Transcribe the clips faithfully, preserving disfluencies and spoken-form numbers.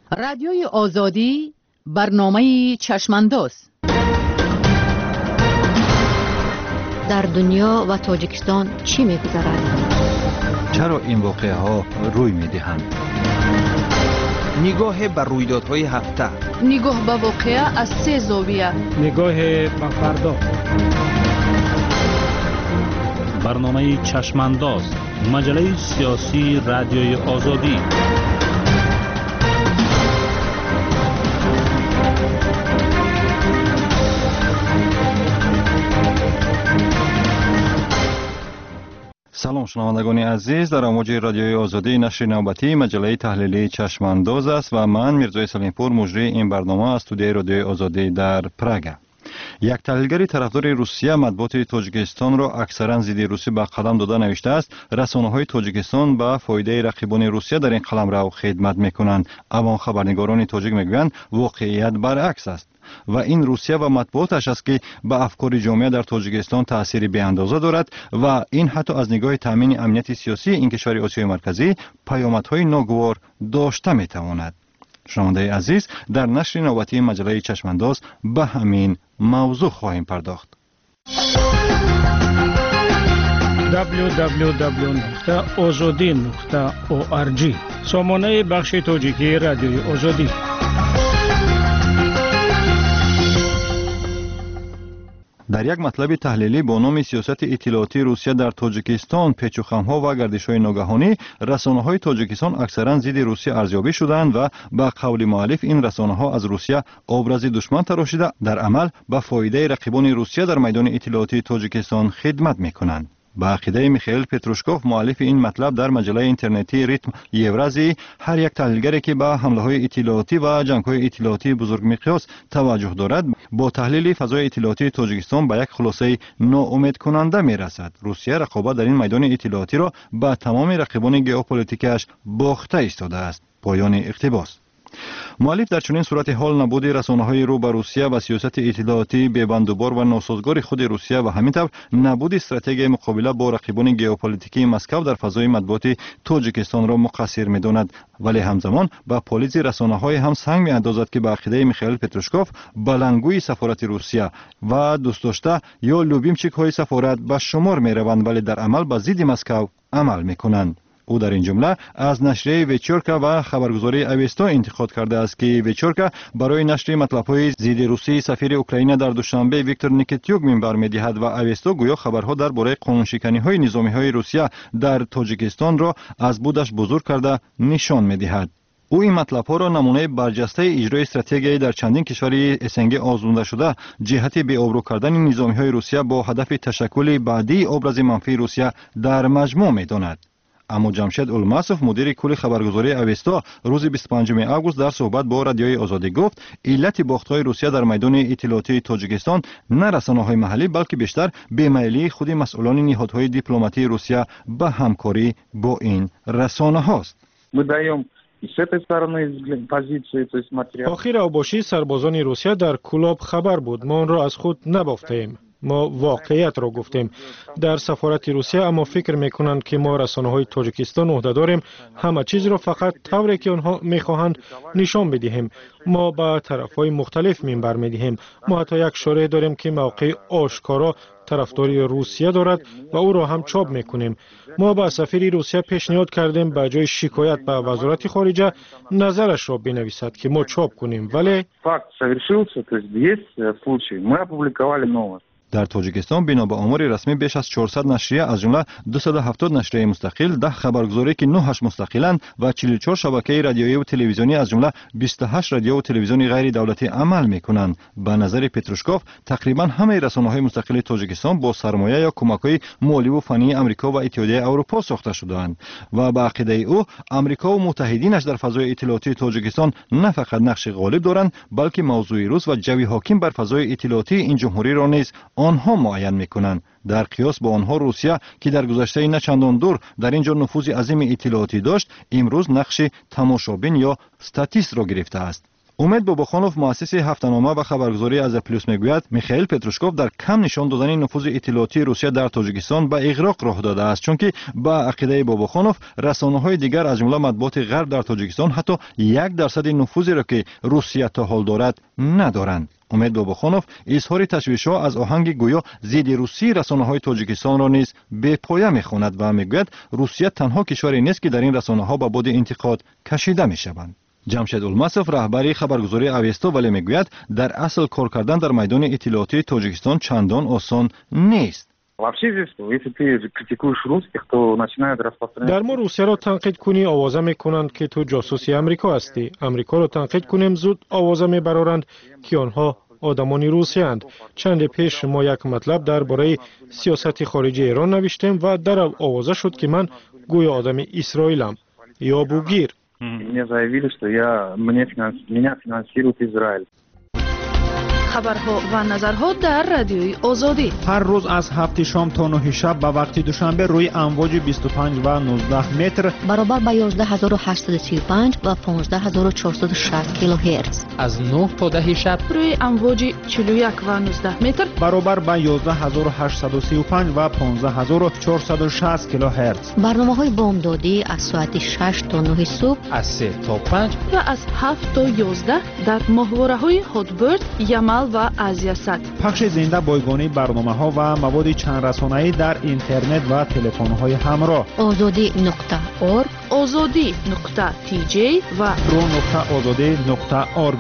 رادیوی آزادی برنامه چشمانداز در دنیا و تاجیکستان چی می‌گذرد؟ چرا این واقعه ها روی می‌دهند؟ نگاه بر رویدادهای هفته، نگاه به واقعه از سه زاویه، نگاه به فردا. برنامه چشمانداز، مجله سیاسی رادیوی آزادی. سلام شنوندگان عزیز، در امواج رادیوی آزادی نشر نوبتی مجله تحلیلی چشمانداز است و من میرزای سلیمپور مجری این برنامه از استودیوی رادیوی آزادی در پراگ. یک تحلیلگر طرفدار روسیه مطبوعات تاجیکستان را اکثرا ضد روسی به قلم داده نوشته است رسانه‌های تاجیکستان به فایده رقیبان روسیه در این قلمرو خدمت می‌کنند، اما خبرنگاران تاجیک میگویند واقعیت برعکس است و این روسیه و مطبوعاتش است که به افکار جامعه در تاجیکستان تأثیر بی‌اندازه دارد و این حتی از نگاه تامین امنیت سیاسی این کشور آسیای مرکزی پیامدهای ناگوار داشته می‌تواند. شنونده عزیز، در نشر نوبتی مجله چشمانداز به همین موضوع خواهیم پرداخت. دبلیو دبلیو دبلیو نقطه آزادی نقطه او آر جی سامانه بخش تاجیکی رادیوی آزادی. در یک مطلب تحلیلی با نام سیاست اطلاعاتی روسیه در تاجیکستان، پیچ و خم‌ها و گردش‌های ناگهانی، رسانه‌های تاجیکستان اکثرا ضد روسیه ارزیابی شدند و به قول مؤلف این رسانه‌ها از روسیه ابراز دشمن تراشیده در عمل به فایده رقیبان روسیه در میدان اطلاعاتی تاجیکستان خدمت می‌کنند. به عقیده میخائیل پتروشکوف مؤلف این مطلب در مجله اینترنتی ریتم یورازی، هر یک تحلیلگری که به حمله‌های اطلاعاتی و جنگ‌های اطلاعاتی بزرگ مقیاس توجه دارد با تحلیل فضای اطلاعاتی تاجیکستان به یک خلاصه ناامید کننده میرسد. روسیه رقابت در این میدان اطلاعاتی را به تمام رقیبان ژئوپلیتیکش باخته ایستاده است. پایان اقتباس. مؤلف در چنین صورت حال نبود رسانه‌های رو به روسیه و سیاست اطلاعاتی بی‌بندوبار و ناسازگار خود روسیه و همینطور نبود استراتژی مقابله با رقیبان ژئوپلیتیکی مسکو در فضای مطبوعات تاجیکستان را مقصر می‌داند، ولی همزمان با پلیس رسانه‌های هم سنگ می‌اندازد که به عقیده میخائیل پتروشکوف بلنگوی سفارت روسیه و دوست داشته یا لوبیمچیک‌های سفارت به شمار می‌روند، ولی در عمل به ضد مسکو عمل می‌کنند. او در این جمله از نشریه ویچورکا و خبرگزاری اوستا انتقاد کرده است که ویچورکا برای نشر مطلب‌های ضد روسی سفیر اوکراین در دوشنبه ویکتور نیکیتیوک منبر می‌دهد و اوستا گویا خبرها درباره قانونشکنی‌های نظامی‌های روسیه در تاجیکستان را از بودش بزرگ کرده نشان می‌دهد. او این مطلب‌ها را نمونه برجسته اجرای استراتژی در چندین کشور اسنگ آزموده شده جهت بی‌آبرو کردن نظامی‌های روسیه با هدف تشکل بعدی ابراز منفی روسیه در مجموع می‌داند. اما جمشید الماسوف مدیر کل خبرگزاری اوستا روز بیست و پنجم آگوست در صحبت با رادیوی آزادی گفت علت باخت‌های روسیه در میدان اطلاعاتی تاجیکستان نه رسانه‌های محلی بلکه بیشتر بی‌میلی خود مسئولان نهادهای دیپلماتی روسیه به همکاری با این رسانه‌هاست. آخر اوباشی سربازان روسیه در کلاب خبر بود، ما آن را از خود نبافتیم. ما واقعیت را گفتیم در سفارت روسیه، اما فکر میکنند که ما رسانه‌های تاجیکستان عهده داریم همه چیز را فقط طوری که آنها میخواهند نشان بدهیم. ما به طرف‌های مختلف منبر میدهیم. ما حتی یک شارع داریم که موقع آشکارا طرفداری روسیه دارد و او را هم چاپ میکنیم. ما با سفیر روسیه پیشنهاد کردیم به جای شکایت به وزارت خارجه نظرش را بنویسد که ما چاپ کنیم، ولی در تاجیکستان بنا به آمار رسمی بیش از چهارصد نشریه از جمله دویست و هفتاد نشریه مستقل، ده خبرگزاری که نه‌اش مستقلند و چهل و چهار شبکه رادیویی و تلویزیونی از جمله بیست و هشت رادیو و تلویزیون غیر دولتی عمل می‌کنند. به نظر پتروشکوف تقریبا همه رسانه‌های مستقل تاجیکستان با سرمایه یا کمک‌های مالی و فنی آمریکا و اتحادیه اروپا ساخته شده‌اند و به عقیده او آمریکا و متحدینش در فضای اطلاعاتی تاجیکستان نه فقط نقش غالب دارند بلکه موضوع روز و جوی حاکم بر فضای اطلاعاتی این جمهوری را نیز آنها معین میکنند. در قیاس با آنها روسیه که در گذشته نه چندان دور در اینجا نفوذ عظیم اطلاعاتی داشت، امروز نقش تماشابین یا استاتیست را گرفته است. امید باباخانوف مؤسس هفته‌نامه و خبرگزاری از پلوس میگوید میخائیل پتروشکوف در کم نشان دادن نفوذ اطلاعاتی روسیه در تاجیکستان به اغراق راه داده است، چون که با عقیده باباخانوف رسانه‌های دیگر از جمله مطبوعات غرب در تاجیکستان حتی یک درصد نفوذی را که روسیه تا حال دارد ندارند. امید باباخانوف اظهار تشویش‌ها از آهنگ گویا ضد روسی رسانه‌های تاجیکستان را نیز بی‌پایه می‌خواند و میگوید روسیه تنها کشوری نیست که در این رسانه‌ها به باد انتقاد کشیده می‌شوند. جمشید الماسوف رهبری خبرگزاری اویستا ولی میگوید در اصل کار کردن در میدان اطلاعاتی تاجیکستان چندان آسان نیست. در ما روسیه را تنقید کنی آوازه میکنند که تو جاسوسی امریکا هستی. امریکا را تنقید کنیم زود آوازه میبرارند که آنها آدمانی روسی اند. چند پیش ما یک مطلب درباره سیاست خارجی ایران نوشتیم و در آوازه شد که من گویا آدم اسرائیلم یا بوگیر. Мне заявили, что я, мне финанс, меня финансирует Израиль. خبرها و نظرها در رادیوی آزادی. هر روز از هفت شام تا نه شب به وقت دوشنبه روی امواج بیست و پنج و نوزده متر برابر با یازده هزار و هشتصد و سی و پنج و پانزده هزار و چهارصد و شصت کیلوهرتز. از نه تا ده شب روی امواج چهل و یک و نوزده متر برابر با یازده هزار و هشتصد و سی و پنج و پانزده هزار و چهارصد و شصت کیلوهرتز. برنامه‌های بامدادی از ساعت شش تا نه صبح، از سه تا پنج و از هفت تا یازده در ماهواره‌های هاتبرد، یمل و آزیاست. پخش زنده بایگانی برنامه‌ها و مواد چند رسانه‌ای در اینترنت و تلفن‌های همراه. آزادی نقطه اورگ، آزادی نقطه تی جی و رو نقطه آزادی نقطه اورگ.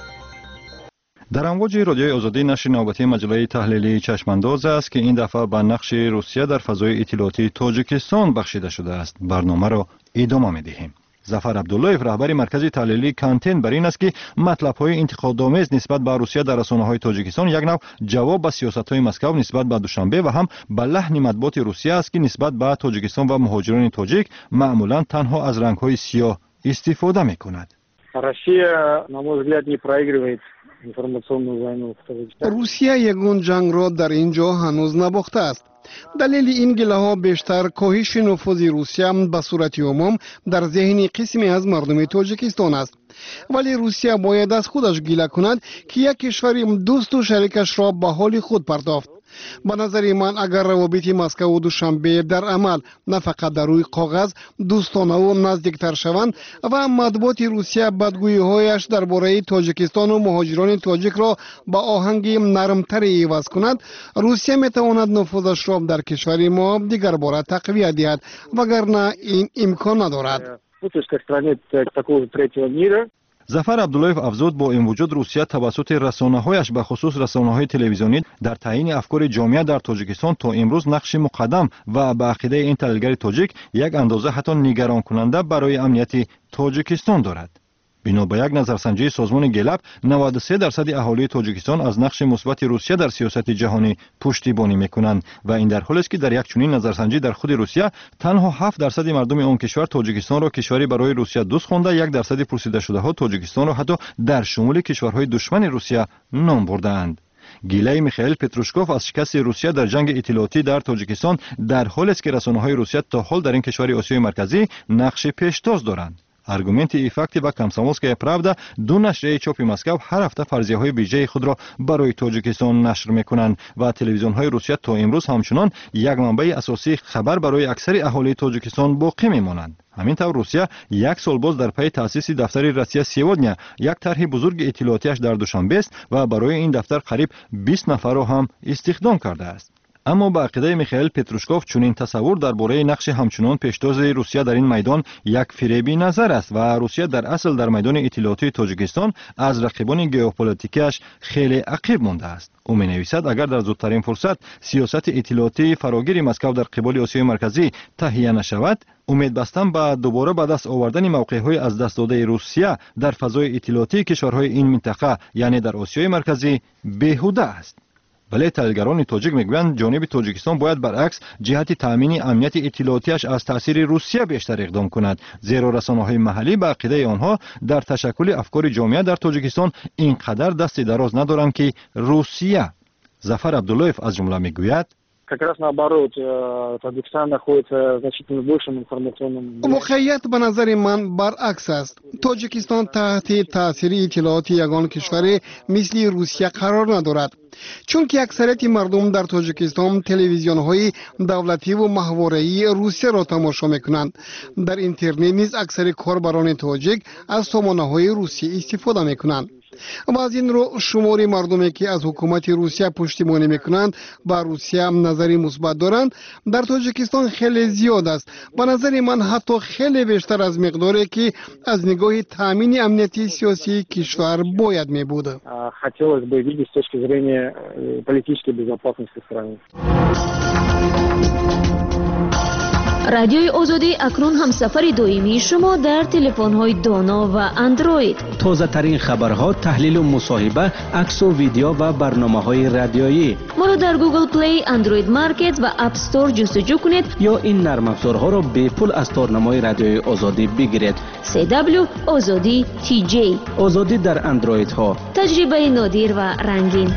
در امواج رادیوی آزادی نشر نوبتی مجله تحلیلی چشمانداز است که این دفعه به نقش روسیه در فضای اطلاعاتی تاجیکستان بخشیده شده است. برنامه را ادامه می‌دهیم. ظفر عبداللهیف رهبر مرکز تحلیلی کانتین بر این است که مطلب‌های انتقادآمیز نسبت به روسیه در رسانه‌های تاجیکستان یک نوع جواب به سیاست‌های مسکو نسبت به دوشنبه و هم به لحن مطبوعات روسیه است که نسبت به تاجیکستان و مهاجران تاجیک معمولاً تنها از رنگ‌های سیاه استفاده می‌کند. Россия, на мой взгляд, не проигрывает информационную войну в Таджикистане. روسیه یگان جنگ را در اینجا هنوز نباخته است. دلیل این گله ها بیشتر کاهش نفوذ روسیه به صورت عموم در ذهن قسمی از مردم تاجیکستان است. ولی روسیه باید از خودش گله کند که یک کشور دوست و شریکش را به حال خود پرداخت. به نظر من اگر روابط مسکو و دوشنبه در عمل نه فقط در روی کاغذ دوستانه و نزدیکتر شوند و مطبوعات روسیه بدگویی هایش درباره تاجیکستان و مهاجران تاجیک را با آهنگ نرمتر عوض کند، روسیه میتواند نفوذش را در کشور ما دیگر باره تقویت دهد، وگرنه این امکان ندارد. ظفر عبداللهیف افزود با این وجود روسیه توسط رسانه‌هایش به خصوص رسانه‌های تلویزیونی در تعیین افکار جامعه در تاجیکستان تا امروز نقش مقدم و به عقیده این تحلیلگر تاجیک یک اندازه حتی نگران کننده برای امنیت تاجیکستان دارد. بنا به یک نظرسنجی سازمان گلب نود و سه درصد اهالی تاجیکستان از نقش مثبت روسیه در سیاست جهانی پشتیبانی میکنند و این در حالی است که در یک چنین نظرسنجی در خود روسیه تنها هفت درصد مردم آن کشور تاجیکستان را کشوری برای روسیه دوست خوانده، یک درصد پرسیده شده ها تاجیکستان را حتی در شمول کشورهای دشمن روسیه نام بردند. گیله میخائیل پتروشکوف از شکست روسیه در جنگ اطلاعاتی در تاجیکستان در حالی است که رسانه‌های روسیه تا حال در این کشور آسیای مرکزی نقش پیشتاز دارند. аргументи ифакти ва комсомольская правда ду нашрияи чопи Москав ҳар ҳафта фарзияҳои виҷаи худро барои тоҷикистон нашр мекунанд ва телевизионҳои русия то имрӯз ҳамчунон як манбаи асосии хабар барои аксари аҳолии тоҷикистон боқӣ мемонанд. ҳамин тавр русия як сол боз дар пайи таъсиси дафтари россия сегодня як тарҳи бузурги иттилоотиаш дар душанбе аст ва барои ин дафтар қариб бист нафарро ҳам истихдом кардааст. اما با عقیده میخائیل پتروشکوف چنین تصور درباره نقش همچنان پیشتاز روسیه در این میدان یک فریبی نظر است و روسیه در اصل در میدان اطلاعاتی تاجیکستان از رقیبان ژئوپلیتیکیش خیلی عقب مانده است. او می‌نویسد اگر در زودترین فرصت سیاست اطلاعاتی فراگیر مسکو در قبال آسیای مرکزی تهیه نشود، امید بستن به دوباره به دست آوردن موقع‌های از دست داده روسیه در فضای اطلاعاتی کشورهای این منطقه یعنی در آسیای مرکزی بیهوده است. ولی تحلیلگران تاجیک میگویند جانب تاجیکستان باید برعکس جهت تامین امنیت اطلاعاتیش از تاثیر روسیه بیشتر اقدام کند، زیرا رسانه‌های محلی به عقیده آنها در تشکل افکار جامعه در تاجیکستان اینقدر دست دراز ندارند که روسیه. ظفر عبداللهیف از جمله میگوید как раз наоборот, Таджикистан находится значительно большим информационным... واقعیت به نظر من برعکس است. تاجیکستان تحت تاثیر اطلاعات یگان کشور مثل روسیه قرار ندارد. چون که اکثریت مردم در تاجیکستان تلویزیون های دولتی و ماهواره‌ای روسیه را تماشا میکنند. در اینترنت نیز اکثر کاربران تاجیک از سامانه های روسیه استفاده میکنند. و از این رو شمار مردمی که از حکومت روسیه پشتیبانی میکنند با روسیه نظری مثبت دارند در تاجیکستان خیلی زیاد است. به نظر من حتی خیلی بیشتر از مقداری که از نگاه تامین امنیتی سیاسی کشور باید می بود. хотелось бы видеть с точки зрения политической безопасности страны. رادیوی آزادی اکنون هم سفر دائمی شما در تلفن‌های دانا و اندروید. تازه ترین خبرها، تحلیل و مصاحبه، عکس و ویدیو و برنامه‌های رادیویی. ما را در گوگل پلی، اندروید مارکت و اپ استور جستجو کنید یا این نرم افزارها را به پول از تارنمای رادیوی آزادی بگیرید. سی دبلیو آزادی تی جی. آزادی در اندروید ها. تجربه نادر و رنگین.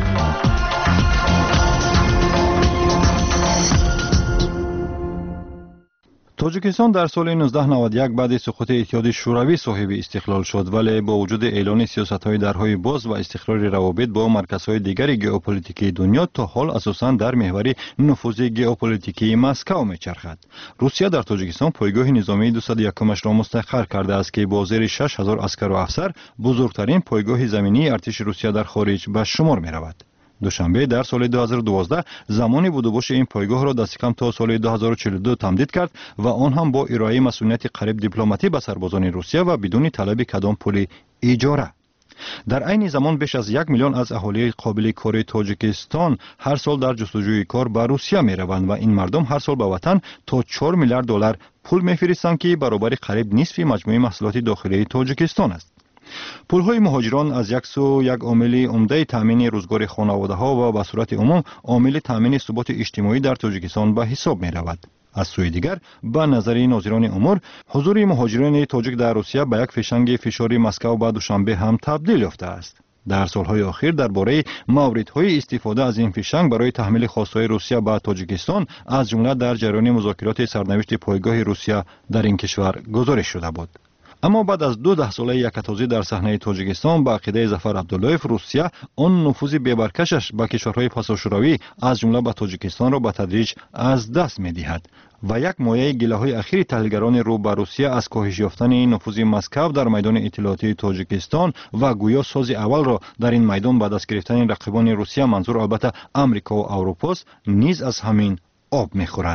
تاجیکستان در سال نوزده نود و یک بعد سقوط اتحاد شوروی صاحب استقلال شد، ولی با وجود اعلان سیاست‌های درهای باز و استقرار روابط با مرکزهای دیگر ژئوپلیتیکی دنیا تا حال اساساً در محور نفوذ ژئوپلیتیکی مسکو می‌چرخد. روسیه در تاجیکستان پایگاه نظامی دویست و یکمش را مستقر کرده است که با زیر شش هزار عسکر و افسر بزرگترین پایگاه زمینی ارتش روسیه در خارج به شمار می‌رود. دوشنبه در سال دو هزار و دوازده زمان بود و باش این پایگاه را دست کم تا سال دو هزار و چهل و دو تمدید کرد و آن هم با ارائه مسئولیت قریب دیپلماتی به سربازان روسیه و بدون طلب کدام پول اجاره. در عین زمان بیش از یک میلیون از اهالی قابل کار تاجیکستان هر سال در جستجوی کار به روسیه می روند و این مردم هر سال به وطن تا چهار میلیارد دلار پول میفرستند که برابر قریب نصف مجموع محصولات داخلی تاجیکستان است. پولهای مهاجران از یک سو یک عامل عمده تامین روزگار خانواده ها و به صورت عموم عامل تامین ثبات اجتماعی در تاجیکستان به حساب می رود. از سوی دیگر به نظر ناظران امور حضور مهاجران تاجیک در روسیه به یک فشنگ فشاری مسکو به دوشنبه هم تبدیل یافته است. در سالهای اخیر درباره موردهای استفاده از این فشنگ برای تحمیل خواستهای روسیه به تاجیکستان از جمله در جریان مذاکرات سرنوشت پایگاه روسیه در این کشور گزارش شده بود. اما بعد از دو ده ساله یکتازی در صحنه تاجیکستان با عقیده ظفر عبداللهیف، روسیه آن نفوذ بی‌برکشش به کشورهای پساشوروی از جمله به تاجیکستان را به تدریج از دست می‌دهد و یک مایه گله‌های اخیر تحلیلگران رو به روسیه از کاهش یافتن نفوذ مسکو در میدان اطلاعاتی تاجیکستان و گویا ساز اول را در این میدان به دست گرفتن رقیبان روسیه، منظور البته آمریکا و اروپا، نیز از همین آب می‌خورد.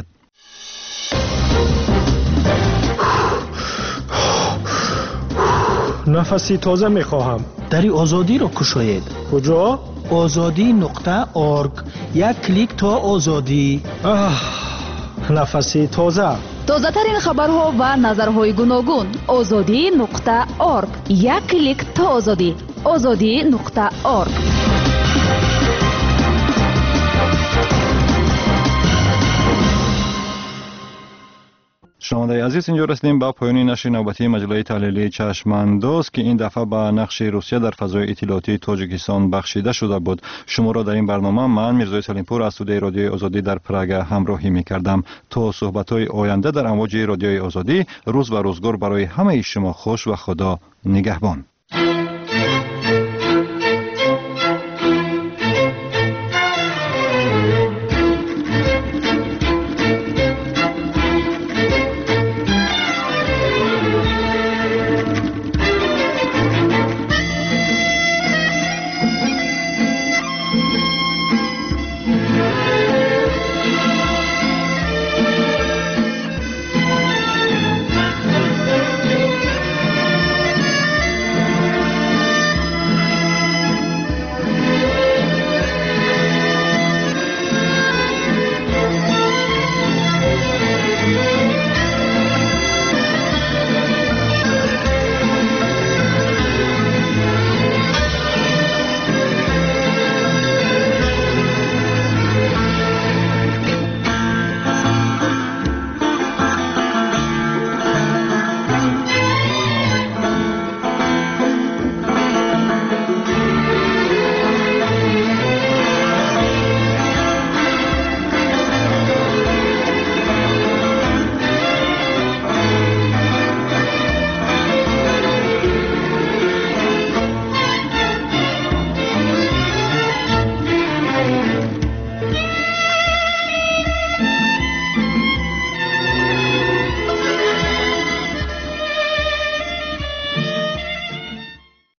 نفسی تازه میخواهم. دری آزادی را کشاید. کجا؟ آزادی نقطه ارگ. یک کلیک تا آزادی. آه، نفسی تازه. تازه ترین خبرها و نظرهای گوناگون. آزادی نقطه ارگ. یک کلیک تا آزادی. آزادی نقطه ارگ. شنوندگان عزیز، اینجا رسیدیم به پایان نشر نوبتی مجله تحلیلی چشمانداز که این دفعه به نقش روسیه در فضای اطلاعاتی تاجیکستان بخشیده شده بود. شما را در این برنامه من میرزای سلیمپور از استودیوی رادیوی آزادی در پراگ همراهی می‌کردم. تا صحبت‌های آینده در امواج رادیوی آزادی، روز و روزگار برای همه شما خوش و خدا نگهبان.